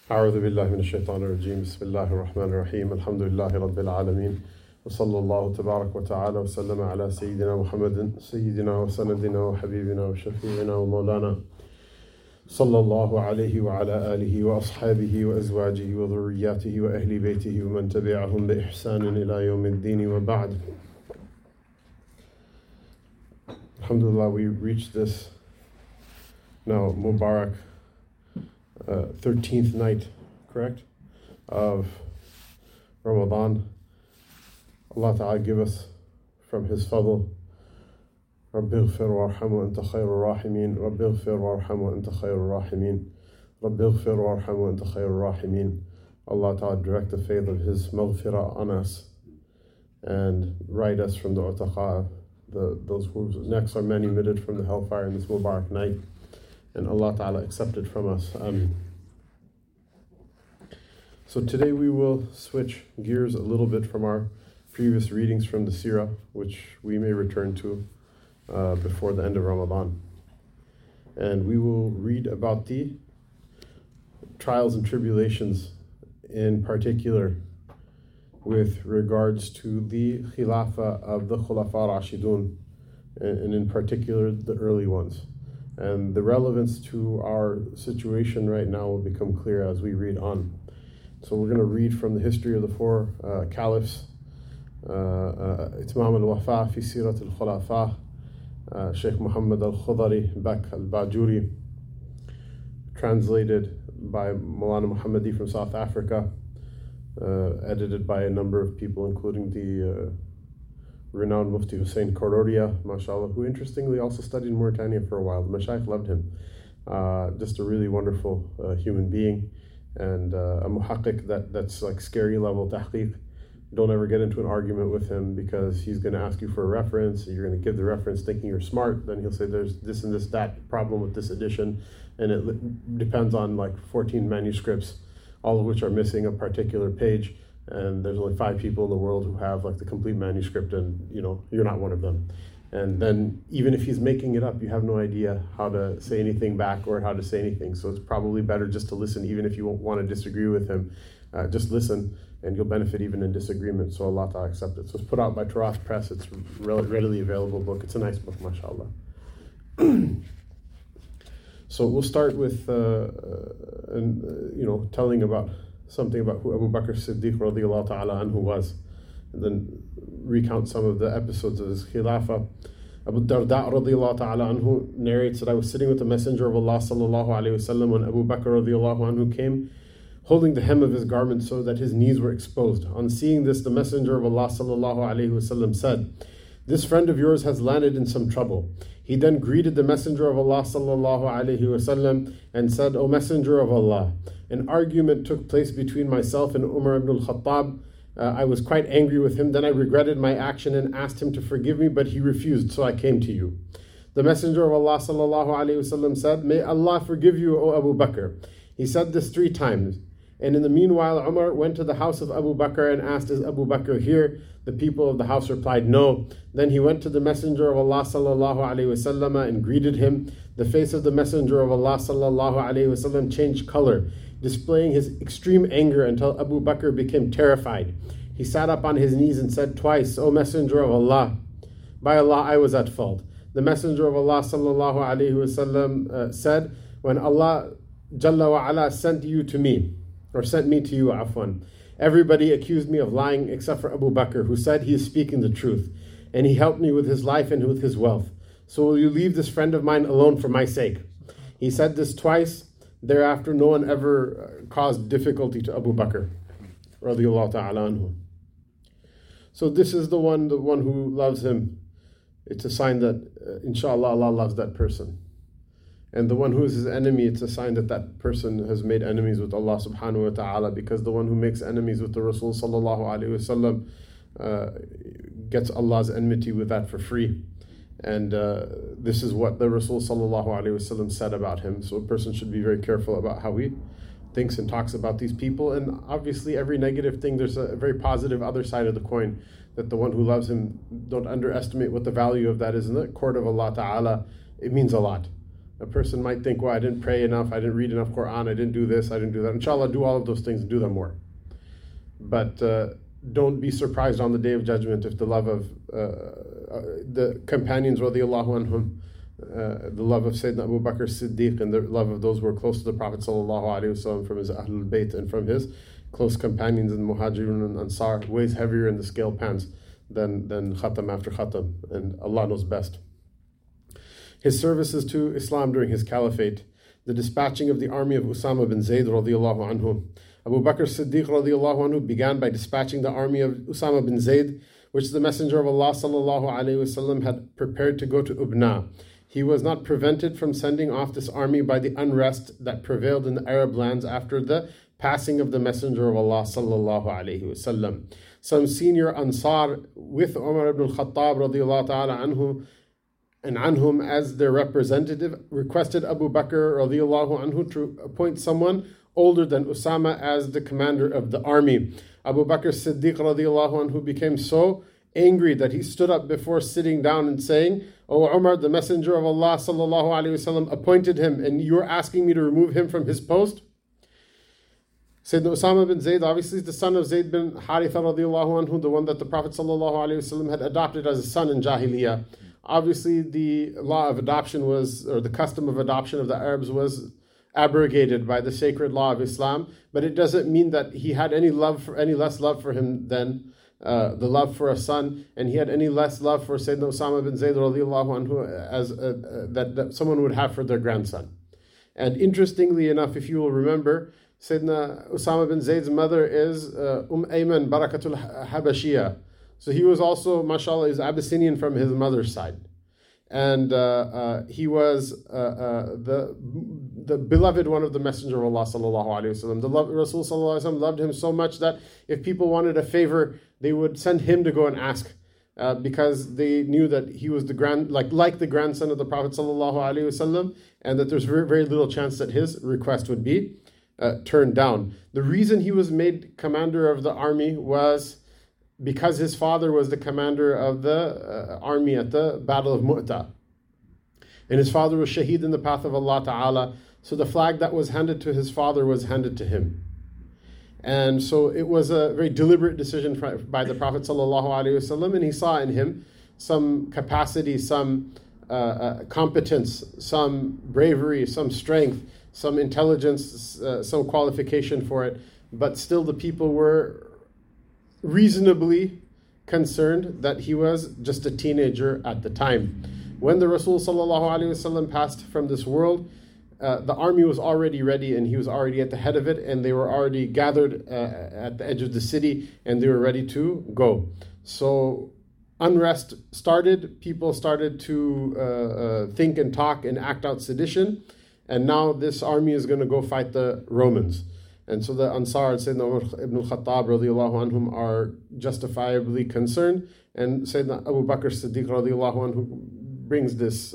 أعوذ بالله من الشيطان الرجيم بسم الله الرحمن الرحيم الحمد لله رب العالمين وصلى الله تبارك وتعالى وسلم على سيدنا محمد سيدنا وسندنا وحبيبنا وشفيعنا ومولانا صلى الله عليه وعلى آله وأصحابه وأزواجه وذرياته وأهل بيته ومن تبعهم بإحسان إلى يوم الدين وبعد. Alhamdulillah, we reached this now Mubarak 13th night, correct, of Ramadan. Allah Ta'ala give us from His fadl. رَبِّ اغْفِرْ وَارْحَمْ وَأَنْتَ خَيْرُ الرَّاحِمِينَ رَبِّ اغْفِرْ وَارْحَمْ وَأَنْتَ خَيْرُ الرَّاحِمِينَ رَبِّ اغْفِرْ وَارْحَمْ وَأَنْتَ خَيْرُ الرَّاحِمِينَ. Allah Ta'ala direct the faith of His maghfirah on us and write us from the utaqah, those whose necks are manumitted from the hellfire in this Mubarak night. And Allah Ta'ala accept it from us. So today we will switch gears a little bit from our previous readings from the Seerah, which we may return to before the end of Ramadan. And we will read about the trials and tribulations in particular with regards to the Khilafah of the Khulafa Rashidun, and in particular the early ones. And the relevance to our situation right now will become clear as we read on. So we're going to read from the history of the four caliphs, Itmam al-Wafa fi Sirat al-Khulafa, Sheikh Muhammad al-Khudari Bak al-Bajuri, translated by Maulana Muhammadi from South Africa, edited by a number of people, including the renowned Mufti Hussein Kororia, mashallah, who interestingly also studied in Mauritania for a while. The Mashaykh loved him. Just a really wonderful human being, and a muhaqqiq that's like scary level tahqiq. Don't ever get into an argument with him, because he's going to ask you for a reference. You're going to give the reference thinking you're smart. Then he'll say there's this and this, that problem with this edition. And it depends on like 14 manuscripts, all of which are missing a particular page. And there's only 5 people in the world who have like the complete manuscript, and you're not one of them. And then even if he's making it up, you have no idea how to say anything back or how to say anything. So it's probably better just to listen, even if you won't want to disagree with him. Just listen, and you'll benefit even in disagreement. So Allah Ta'ala accept it. So it's put out by Turath Press. It's a readily available book. It's a nice book, mashallah. So we'll start with telling about something about who Abu Bakr Siddiq radiallahu ta'ala anhu was, and then recount some of the episodes of his khilafah. Abu Darda radiallahu ta'ala anhu narrates that I was sitting with the Messenger of Allah sallallahu alayhi wasallam when Abu Bakr radiallahu anhu came, holding the hem of his garment so that his knees were exposed. On seeing this, the Messenger of Allah sallallahu alayhi wasallam said, "This friend of yours has landed in some trouble." He then greeted the Messenger of Allah sallallahu alayhi wasallam and said, "O Messenger of Allah, an argument took place between myself and Umar ibn al-Khattab. I was quite angry with him. Then I regretted my action and asked him to forgive me, but he refused, so I came to you." The Messenger of Allah sallallahu alayhi wasallam said, "May Allah forgive you, O Abu Bakr." He said this 3 times. And in the meanwhile, Umar went to the house of Abu Bakr and asked, "Is Abu Bakr here?" The people of the house replied, "No." Then he went to the Messenger of Allah sallallahu alaihi wasallam and greeted him. The face of the Messenger of Allah sallallahu alaihi wasallam changed color, displaying his extreme anger until Abu Bakr became terrified. He sat up on his knees and said twice, "O Messenger of Allah, by Allah, I was at fault." The Messenger of Allah sallallahu alaihi wasallam said, "When Allah Jalla wa Ala sent me to you, afwan, everybody accused me of lying except for Abu Bakr, who said he is speaking the truth, and he helped me with his life and with his wealth. So will you leave this friend of mine alone for my sake?" He said this twice. Thereafter, no one ever caused difficulty to Abu Bakr, radiyallahu ta'ala anhu. So this is the one who loves him. It's a sign that, inshallah, Allah loves that person. And the one who is his enemy, it's a sign that that person has made enemies with Allah subhanahu wa ta'ala, because the one who makes enemies with the Rasul sallallahu alayhi wasallam gets Allah's enmity with that for free. And this is what the Rasul sallallahu alayhi wasallam said about him. So a person should be very careful about how he thinks and talks about these people. And obviously every negative thing, there's a very positive other side of the coin, that the one who loves him, don't underestimate what the value of that is in the court of Allah ta'ala. It means a lot. A person might think, well, I didn't pray enough, I didn't read enough Quran, I didn't do this, I didn't do that. Inshallah, do all of those things and do them more. But don't be surprised on the Day of Judgment if the love of the companions, radiallahu anhum, the love of Sayyidina Abu Bakr Siddiq and the love of those who were close to the Prophet ﷺ from his Ahlul Bayt and from his close companions in Muhajirun and Ansar weighs heavier in the scale pans than khatam after khatam, and Allah knows best. His services to Islam during his caliphate, the dispatching of the army of Usama bin Zayd radiallahu anhu. Abu Bakr Siddiq radiallahu anhu began by dispatching the army of Usama bin Zayd, which the Messenger of Allah sallallahu alaihi wasallam had prepared to go to Ubna. He was not prevented from sending off this army by the unrest that prevailed in the Arab lands after the passing of the Messenger of Allah sallallahu alaihi wasallam. Some senior Ansar with Umar ibn al-Khattab radiallahu ta'ala anhu and anhum as their representative requested Abu Bakr radiallahu anhu to appoint someone older than Usama as the commander of the army. Abu Bakr Siddiq radiallahu anhu became so angry that he stood up before sitting down and saying, "O Umar, the Messenger of Allah sallallahu alaihi wasallam appointed him, and you are asking me to remove him from his post?" Sayyidina Usama bin Zayd, obviously, is the son of Zayd bin Haritha radiallahu anhu, the one that the Prophet sallallahu alaihi wasallam had adopted as a son in Jahiliyyah. Obviously, the law of adoption was, or the custom of adoption of the Arabs was abrogated by the sacred law of Islam, but it doesn't mean that he had any less love for him than the love for a son, and he had any less love for Sayyidina Usama bin Zayd radiallahu anhu as that someone would have for their grandson. And interestingly enough, if you will remember, Sayyidina Usama bin Zayd's mother is Ayman Barakatul Habashiyah. So he was also, mashallah, is Abyssinian from his mother's side. And he was the beloved one of the Messenger of Allah sallallahu alaihi wasallam. The Rasul sallallahu alaihi wasallam loved him so much that if people wanted a favor, they would send him to go and ask, because they knew that he was the the grandson of the Prophet sallallahu alaihi wasallam, and that there's very, very little chance that his request would be turned down. The reason he was made commander of the army was because his father was the commander of the army at the Battle of Mu'tah. And his father was shaheed in the path of Allah Ta'ala, so the flag that was handed to his father was handed to him. And so it was a very deliberate decision by the Prophet ﷺ, and he saw in him some capacity, some competence, some bravery, some strength, some intelligence, some qualification for it. But still the people were reasonably concerned that he was just a teenager at the time. When the Rasul ﷺ passed from this world, the army was already ready, and he was already at the head of it, and they were already gathered at the edge of the city, and they were ready to go. So unrest started, people started to think and talk and act out sedition, and now this army is going to go fight the Romans. And so the Ansar, Sayyidina Umar ibn al-Khattab radiallahu anhum, are justifiably concerned, and Sayyidina Abu Bakr Siddiq radiallahu anhu brings this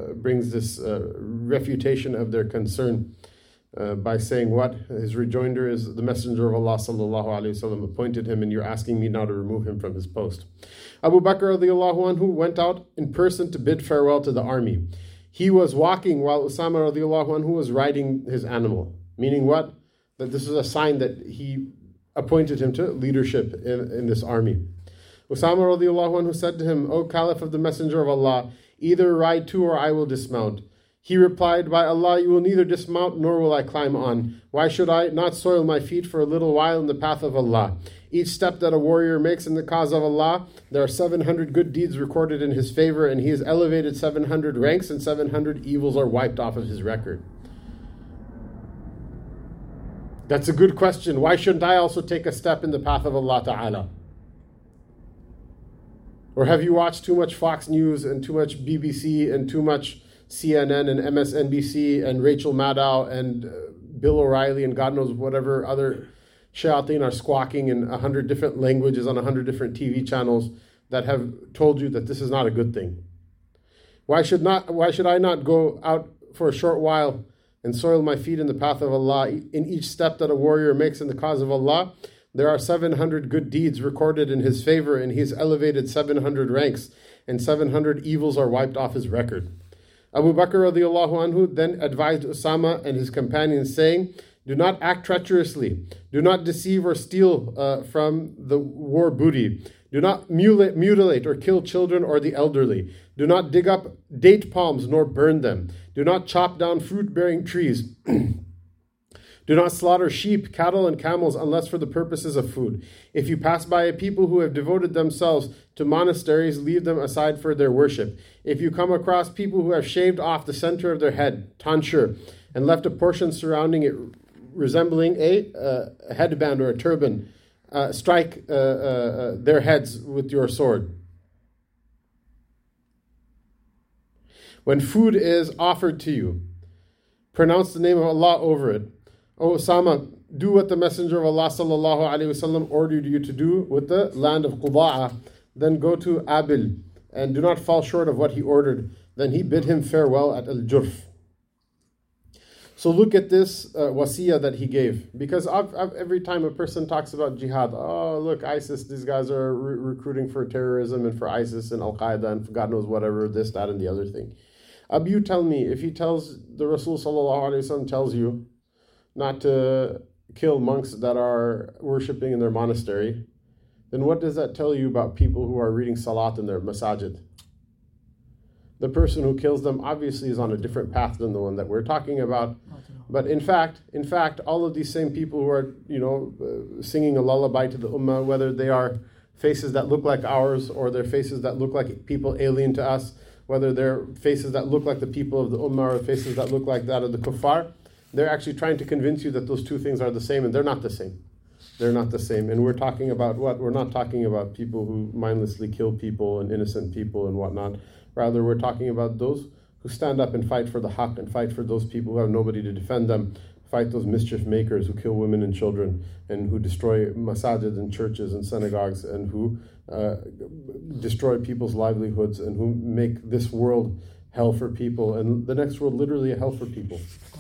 refutation of their concern by saying what? His rejoinder is, the Messenger of Allah sallallahu alaihi wasallam appointed him, and you're asking me now to remove him from his post. Abu Bakr radiallahu anhu went out in person to bid farewell to the army. He was walking while Usama radiallahu anhu was riding his animal. Meaning what? That this is a sign that he appointed him to leadership in this army. Usama radiallahu anhu said to him, "O Caliph of the Messenger of Allah, either ride to or I will dismount." He replied, "By Allah, you will neither dismount nor will I climb on. Why should I not soil my feet for a little while in the path of Allah? Each step that a warrior makes in the cause of Allah, there are 700 good deeds recorded in his favor, and he is elevated 700 ranks, and 700 evils are wiped off of his record." That's a good question. Why shouldn't I also take a step in the path of Allah Ta'ala? Or have you watched too much Fox News and too much BBC and too much CNN and MSNBC and Rachel Maddow and Bill O'Reilly and God knows whatever other shayateen are squawking in 100 different languages on 100 different TV channels that have told you that this is not a good thing? Why should I not go out for a short while and soil my feet in the path of Allah? In each step that a warrior makes in the cause of Allah, there are 700 good deeds recorded in his favor, and he's elevated 700 ranks, and 700 evils are wiped off his record. Abu Bakr radiallahu anhu then advised Usama and his companions, saying, do not act treacherously. Do not deceive or steal from the war booty. Do not mutilate or kill children or the elderly. Do not dig up date palms nor burn them. Do not chop down fruit-bearing trees. Do not slaughter sheep, cattle, and camels unless for the purposes of food. If you pass by a people who have devoted themselves to monasteries, leave them aside for their worship. If you come across people who have shaved off the center of their head, tonsure, and left a portion surrounding it resembling a headband or a turban, strike their heads with your sword. When food is offered to you, pronounce the name of Allah over it. O Osama, do what the Messenger of Allah sallallahu alaihi wasallam ordered you to do with the land of Quda'a. Then go to Abil, and do not fall short of what he ordered. Then he bid him farewell at Al-Jurf. So look at this wasiyah that he gave. Because every time a person talks about jihad, oh look, ISIS, these guys are recruiting for terrorism and for ISIS and Al-Qaeda and for God knows whatever, this, that, and the other thing. You tell me, if he tells, the Rasul sallallahu alaihi wasallam tells you not to kill monks that are worshipping in their monastery, then what does that tell you about people who are reading salat in their masajid? The person who kills them obviously is on a different path than the one that we're talking about. But in fact, all of these same people who are, singing a lullaby to the ummah, whether they are faces that look like ours or they're faces that look like people alien to us, whether they're faces that look like the people of the ummah or faces that look like that of the kuffar, they're actually trying to convince you that those two things are the same, and they're not the same. They're not the same. And we're talking about what? We're not talking about people who mindlessly kill people and innocent people and whatnot. Rather, we're talking about those who stand up and fight for the haqq and fight for those people who have nobody to defend them, fight those mischief makers who kill women and children and who destroy masajid and churches and synagogues and who destroy people's livelihoods and who make this world hell for people and the next world literally a hell for people.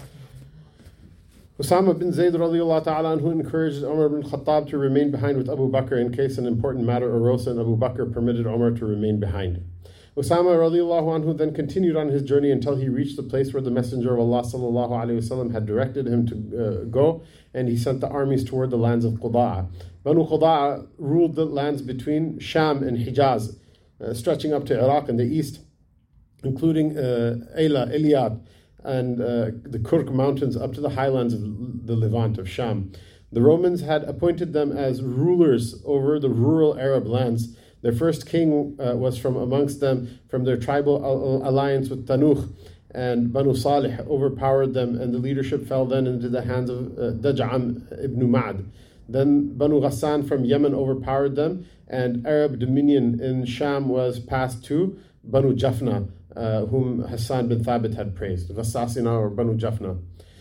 Usama bin Zayd radiallahu ta'ala anhu encouraged Umar bin Khattab to remain behind with Abu Bakr in case an important matter arose, and Abu Bakr permitted Umar to remain behind. Usama radiallahu anhu then continued on his journey until he reached the place where the Messenger of Allah sallallahu alaihi wasallam had directed him to go, and he sent the armies toward the lands of Quda'a. Banu Quda'a ruled the lands between Sham and Hijaz, stretching up to Iraq in the east, including Ayla, Iliad, and the Kurk mountains up to the highlands of the Levant of Sham. The Romans had appointed them as rulers over the rural Arab lands. Their first king was from amongst them, from their tribal alliance with Tanuch, and Banu Salih overpowered them, and the leadership fell then into the hands of Daj'am ibn Ma'd. Then Banu Ghassan from Yemen overpowered them, and Arab dominion in Sham was passed to Banu Jafna, whom Hassan bin Thabit had praised, Ghassasina or Banu Jafna.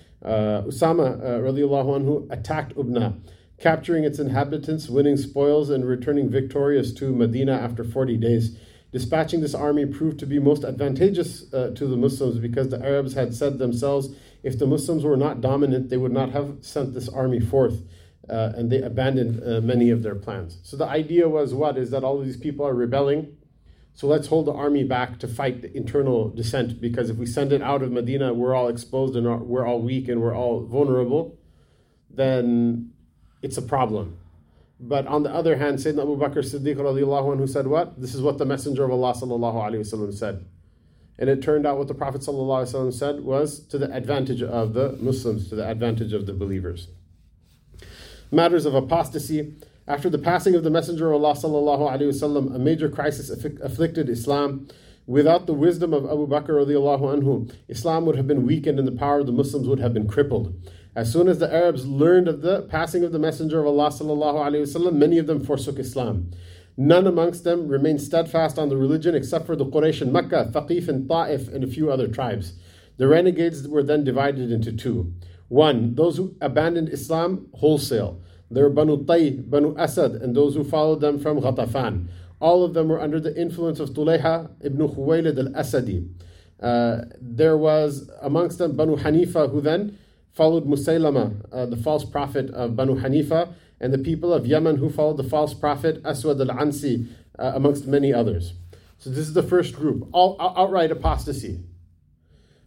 Usama radiallahu anhu attacked Ubna, capturing its inhabitants, winning spoils, and returning victorious to Medina after 40 days. Dispatching this army proved to be most advantageous to the Muslims because the Arabs had said themselves, if the Muslims were not dominant, they would not have sent this army forth, and they abandoned many of their plans. So the idea was what? Is that all of these people are rebelling, so let's hold the army back to fight the internal dissent, because if we send it out of Medina, we're all exposed and we're all weak and we're all vulnerable, then it's a problem. But on the other hand, Sayyidina Abu Bakr Siddiq radiallahu anhu said what? This is what the Messenger of Allah sallallahu alaihi wasallam said. And it turned out what the Prophet sallallahu alaihi wasallam said was to the advantage of the Muslims, to the advantage of the believers. Matters of apostasy. After the passing of the Messenger of Allah sallallahu alaihi wasallam, a major crisis afflicted Islam. Without the wisdom of Abu Bakr radiallahu anhu, Islam would have been weakened and the power of the Muslims would have been crippled. As soon as the Arabs learned of the passing of the Messenger of Allah sallallahu alaihi wasallam, many of them forsook Islam. None amongst them remained steadfast on the religion except for the Quraysh in Mecca, Thaqif and Ta'if, and a few other tribes. The renegades were then divided into two. One, those who abandoned Islam wholesale. There were Banu Tay, Banu Asad, and those who followed them from Ghatafan. All of them were under the influence of Tulayha ibn Khuwaylid al-Asadi. There was amongst them Banu Hanifa, who then followed Musaylama, the false prophet of Banu Hanifa, and the people of Yemen who followed the false prophet Aswad al-Ansi, amongst many others. So this is the first group, all outright apostasy.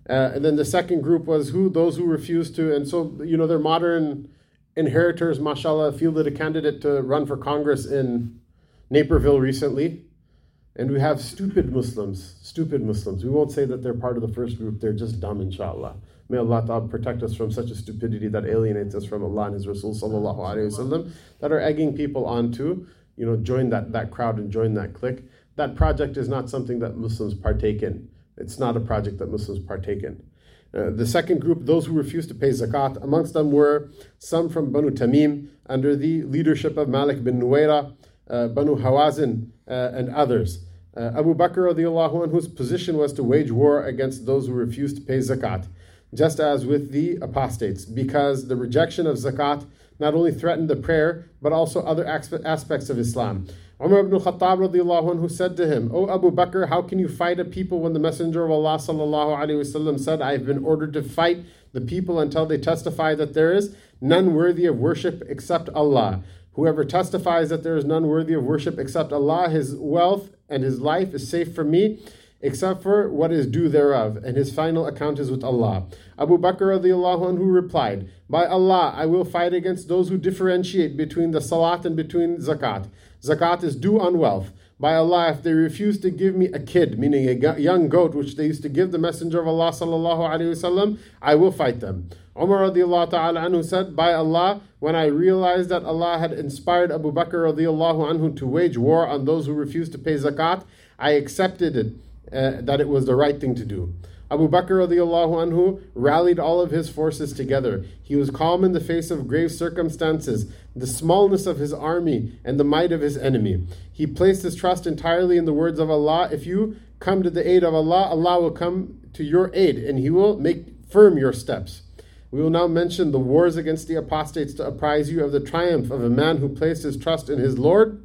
And then the second group was those who refused to, and so, their modern inheritors, mashallah, fielded a candidate to run for Congress in Naperville recently. And we have stupid Muslims. We won't say that they're part of the first group, they're just dumb, inshallah. May Allah Ta'ala protect us from such a stupidity that alienates us from Allah and His Rasul sallallahu alayhi wasallam, that are egging people on to, join that crowd and join that clique. That project is not something that Muslims partake in. It's not a project that Muslims partake in. The second group, those who refused to pay zakat, amongst them were some from Banu Tamim, under the leadership of Malik bin Nuwaira, Banu Hawazin, and others. Abu Bakr radiallahu anhu's position was to wage war against those who refused to pay zakat, just as with the apostates, because the rejection of zakat not only threatened the prayer, but also other aspects of Islam. Umar ibn Khattab radiallahu anhu said to him, "O Abu Bakr, how can you fight a people when the Messenger of Allah sallallahu alaihi wasallam said, I have been ordered to fight the people until they testify that there is none worthy of worship except Allah. Whoever testifies that there is none worthy of worship except Allah, his wealth and his life is safe from me, except for what is due thereof, and his final account is with Allah." Abu Bakr radiallahu anhu replied, "By Allah, I will fight against those who differentiate between the salat and between zakat. Zakat is due on wealth. By Allah, if they refuse to give me a kid, meaning a young goat, which they used to give the Messenger of Allah sallallahu alaihi wasallam, I will fight them." Umar radiallahu ta'ala anhu said, "By Allah, when I realized that Allah had inspired Abu Bakr radiallahu anhu to wage war on those who refused to pay zakat, I accepted it, that it was the right thing to do." Abu Bakr radiallahu anhu rallied all of his forces together. He was calm in the face of grave circumstances, the smallness of his army, and the might of his enemy. He placed his trust entirely in the words of Allah. If you come to the aid of Allah, Allah will come to your aid, and He will make firm your steps. We will now mention the wars against the apostates to apprise you of the triumph of a man who placed his trust in his Lord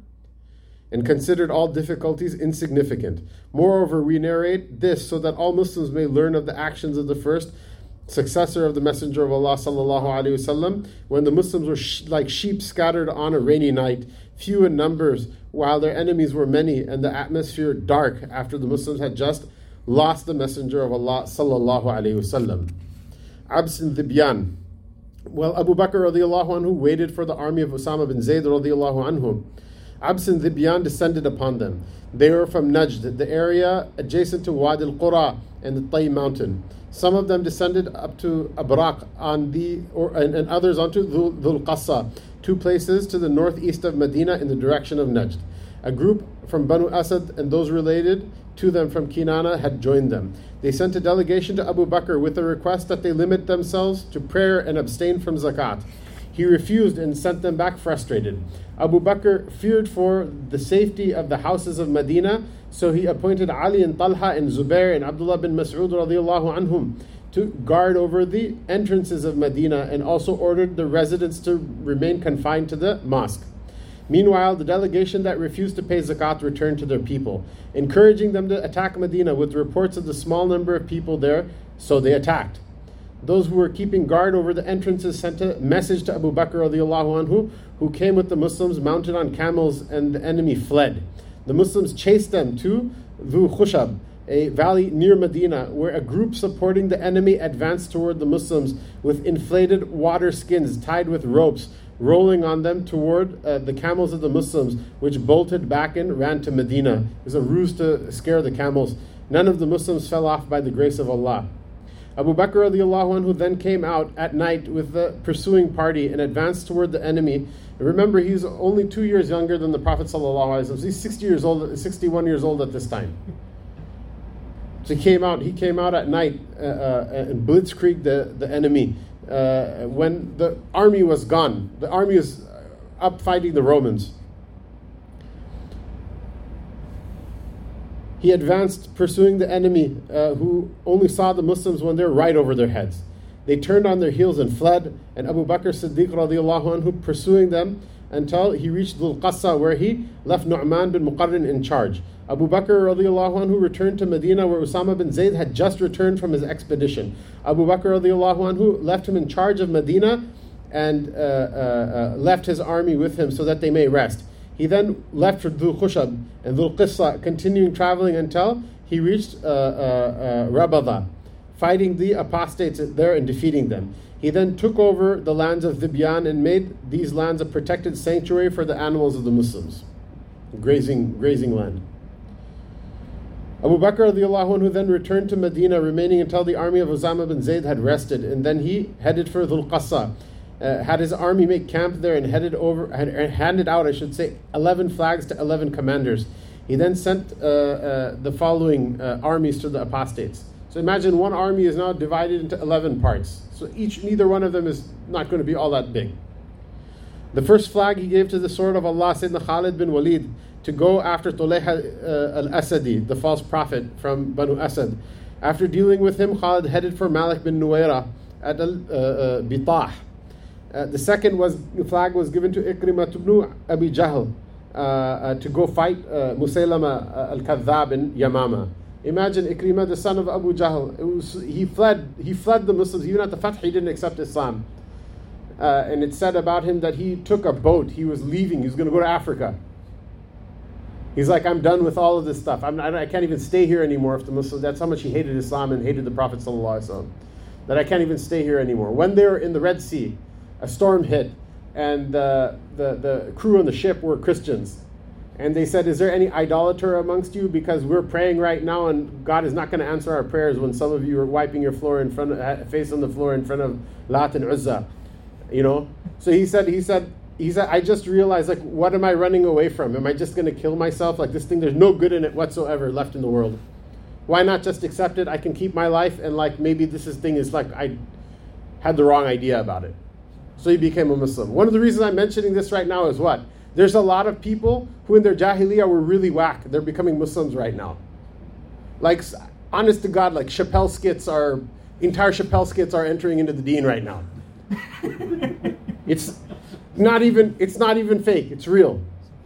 and considered all difficulties insignificant. Moreover, we narrate this so that all Muslims may learn of the actions of the first successor of the Messenger of Allah sallallahu alaihi wasallam, when the Muslims were like sheep scattered on a rainy night, few in numbers, while their enemies were many, and the atmosphere dark, after the Muslims had just lost the Messenger of Allah sallallahu alaihi wasallam. Abs and Dhibyan. Well, Abu Bakr radiallahu anhu waited for the army of Usama bin Zayd radiallahu anhu. Abs and Dhibyan descended upon them. They were from Najd, the area adjacent to Wadi al-Qura and the Tay mountain. Some of them descended up to Abraq and others onto Dhul Qassa, two places to the northeast of Medina in the direction of Najd. A group from Banu Asad and those related to them from Kinana had joined them. They sent a delegation to Abu Bakr with a request that they limit themselves to prayer and abstain from zakat. He refused and sent them back frustrated. Abu Bakr feared for the safety of the houses of Medina, so he appointed Ali and Talha and Zubair and Abdullah bin Mas'ud radiallahu anhum to guard over the entrances of Medina, and also ordered the residents to remain confined to the mosque. Meanwhile, the delegation that refused to pay zakat returned to their people, encouraging them to attack Medina with reports of the small number of people there, so they attacked. Those who were keeping guard over the entrances sent a message to Abu Bakr radiallahu anhu, who came with the Muslims mounted on camels, and the enemy fled. The Muslims chased them to Dhu Khushab, a valley near Medina, where a group supporting the enemy advanced toward the Muslims with inflated water skins tied with ropes, rolling on them toward the camels of the Muslims, which bolted back and ran to Medina. It was a ruse to scare the camels. None of the Muslims fell off by the grace of Allah. Abu Bakr radiallahu anhu then came out at night with the pursuing party and advanced toward the enemy. And remember, he's only 2 years younger than the Prophet sallallahu alaihi wasallam. He's 61 years old at this time. So he came out at night and blitzkrieged the enemy. When the army was gone, the army was up fighting the Romans. He advanced pursuing the enemy, who only saw the Muslims when they're right over their heads. They turned on their heels and fled, and Abu Bakr Siddiq radiallahu anhu pursuing them until he reached Dhul Qassa, where he left Nu'man bin Muqarrin in charge. Abu Bakr radiallahu anhu returned to Medina, where Usama bin Zayd had just returned from his expedition. Abu Bakr radiallahu anhu left him in charge of Medina and left his army with him so that they may rest. He then left for Dhul Khushab and Dhul Qissa, continuing traveling until he reached Rabada. fighting the apostates there and defeating them. He then took over the lands of Dhibyan and made these lands a protected sanctuary for the animals of the Muslims, grazing land. Abu Bakr radiallahu anhu then returned to Medina, remaining until the army of Usama bin Zayd had rested, and then he headed for Dhul Qassa, had his army make camp there and handed out 11 flags to 11 commanders. He then sent the following armies to the apostates. So imagine one army is now divided into 11 parts. So neither one of them is not going to be all that big. The first flag he gave to the sword of Allah, Sayyidina Khalid bin Walid, to go after Tulayha al-Asadi, the false prophet from Banu Asad. After dealing with him, Khalid headed for Malik bin Nuwaira at Bitah. The second flag was given to Ikrimah ibn Abi Jahl to go fight Musaylama al-Kadhab in Yamama. Imagine Ikrimah, the son of Abu Jahl. He fled the Muslims. Even at the Fath, he didn't accept Islam. And it said about him that he took a boat. He was leaving. He was going to go to Africa. He's like, I'm done with all of this stuff. I can't even stay here anymore. If the Muslims, that's how much he hated Islam and hated the Prophet ﷺ. That I can't even stay here anymore. When they were in the Red Sea, a storm hit, and the crew on the ship were Christians. And they said, is there any idolater amongst you? Because we're praying right now, and God is not going to answer our prayers when some of you are wiping your floor face on the floor in front of Lat and Uzza. You know? So he said, I just realized, like, what am I running away from? Am I just going to kill myself? Like, this thing, there's no good in it whatsoever left in the world. Why not just accept it? I can keep my life, and like, maybe thing is like, I had the wrong idea about it. So he became a Muslim. One of the reasons I'm mentioning this right now is what? There's a lot of people who in their Jahiliyyah were really whack. They're becoming Muslims right now. Like, honest to God, like entire Chappelle skits are entering into the deen right now. It's not even fake, it's real.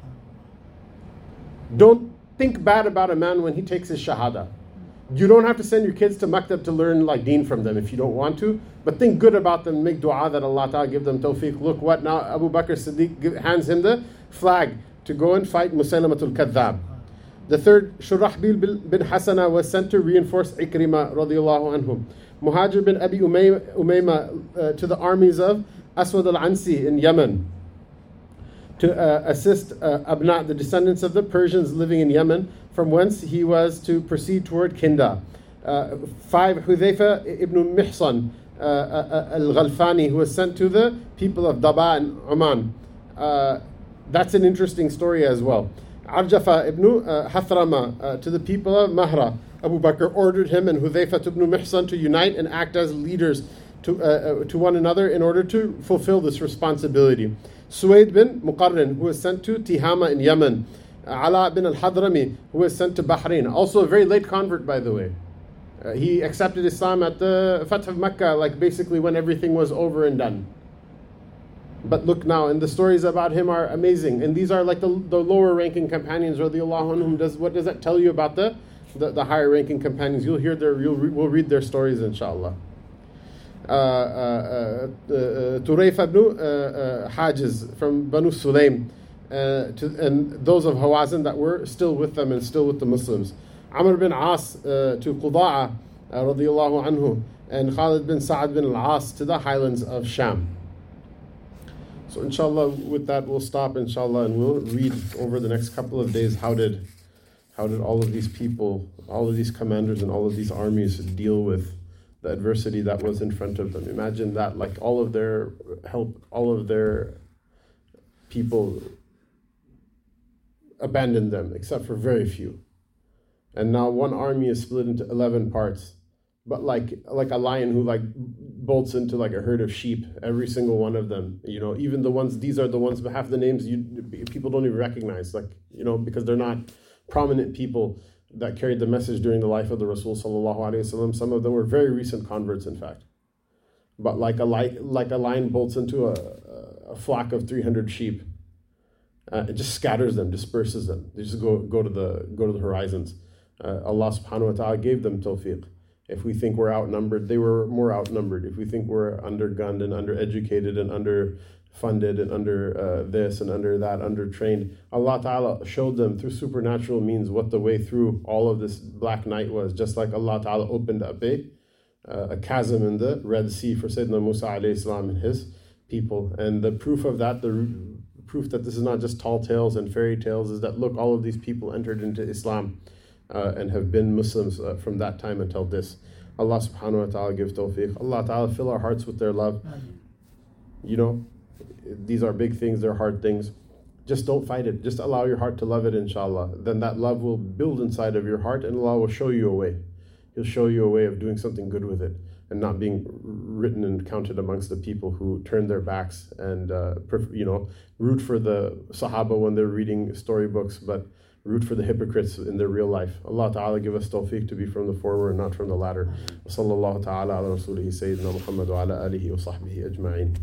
Don't think bad about a man when he takes his shahada. You don't have to send your kids to maktab to learn like deen from them if you don't want to, but think good about them, make dua that Allah Ta'ala give them tawfiq. Look what now Abu Bakr Siddiq hands him the flag to go and fight Musaylamatul Kadhab. The third, Shurahbil bin Hasana, was sent to reinforce Ikrimah radiallahu anhu. Muhajir bin Abi Umayma to the armies of Aswad al-Ansi in Yemen to assist Abna, the descendants of the Persians living in Yemen, from whence he was to proceed toward Kinda. 5, Hudhayfa ibn Mihsan al-Ghalfani, who was sent to the people of Daba and Oman. That's an interesting story as well. Arjafa ibn Hathrama to the people of Mahra. Abu Bakr ordered him and Hudhayfa ibn Mihsan to unite and act as leaders to one another in order to fulfill this responsibility. Suwayd bin Muqarrin, who was sent to Tihama in Yemen. Ala bin al-Hadrami, who was sent to Bahrain. Also a very late convert, by the way. He accepted Islam at the Fath of Mecca, like basically when everything was over and done. But look now, and the stories about him are amazing. And these are like the lower ranking companions, radiallahu anhum. What does that tell you about the higher ranking companions? We'll read their stories, inshallah. Turayf ibn Hajiz from Banu Sulaym, and those of Hawazin that were still with them and still with the Muslims. Amr bin As to Quda'a radiallahu anhu, and Khalid bin Sa'ad bin al-As to the highlands of Sham. So inshallah, with that we'll stop, inshallah, and we'll read over the next couple of days how did all of these people, all of these commanders and all of these armies deal with the adversity that was in front of them. Imagine that, like all of their help, all of their people abandoned them, except for very few. And now one army is split into 11 parts, but like a lion who like bolts into like a herd of sheep, every single one of them, even the ones, these are the ones, but half the names people don't even recognize, because they're not prominent people that carried the message during the life of the Rasul sallallahu alaihi wasallam. Some of them were very recent converts, in fact. But like a lion bolts into a flock of 300 sheep, it just scatters them, disperses them. They just go to the horizons. Allah subhanahu wa ta'ala gave them tawfiq. If we think we're outnumbered, they were more outnumbered. If we think we're undergunned and undereducated and underfunded and under this and under that, undertrained, Allah Ta'ala showed them through supernatural means what the way through all of this black night was. Just like Allah Ta'ala opened up a a chasm in the Red Sea for Sayyidina Musa alayhi salam and his people. And the proof of that, the proof that this is not just tall tales and fairy tales, is that look, all of these people entered into Islam and have been Muslims from that time until this. Allah subhanahu wa ta'ala give tawfiq. Allah ta'ala fill our hearts with their love. You know, these are big things, they're hard things. Just don't fight it. Just allow your heart to love it, inshallah. Then that love will build inside of your heart and Allah will show you a way. He'll show you a way of doing something good with it and not being written and counted amongst the people who turn their backs and, root for the Sahaba when they're reading storybooks, but root for the hypocrites in their real life. Allah Ta'ala give us tawfiq to be from the former and not from the latter. Wa sallallahu ta'ala ala rasulihi Sayyidina Muhammad wa ala alihi wa sahbihi ajma'in.